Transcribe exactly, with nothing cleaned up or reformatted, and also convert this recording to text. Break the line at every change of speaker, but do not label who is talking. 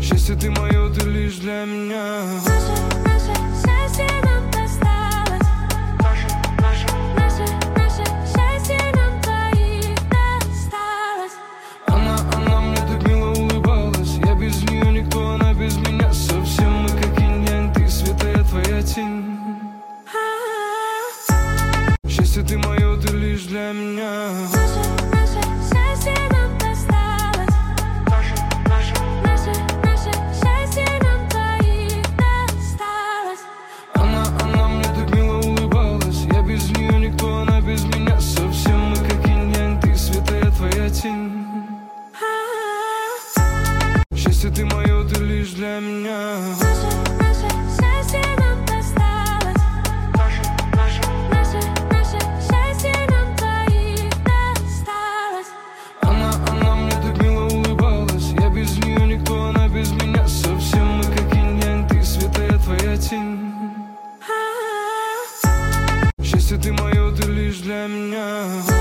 Счастье ты мое, ты лишь для меня.
Наше, наше счастье нам досталось. Наше, наше, наше, наше счастье нам двоих досталось.
Она, она мне так мило улыбалась. Я без нее никто, она без меня совсем. Мы как инь-янь, ты света, я твоя тень. Счастье ты мое, ты лишь для меня.
Наше, наше счастье нам досталось. Наше, наше, наше, наше счастье нам двоих досталось.
Она, она мне так мило улыбалась. Я без нее никто, она без меня совсем. Мы как инь-янь, ты света, я твоя тень. Счастье ты мое, ты лишь для меня.
Наше, наше счастье нам досталось. Наше, наше, наше, наше счастье нам двоих досталось.
Она, она мне так мило улыбалась. Я без нее никто, она без меня совсем. Мы как инь-янь, ты света, я твоя тень. Счастье ты мое, ты лишь для меня.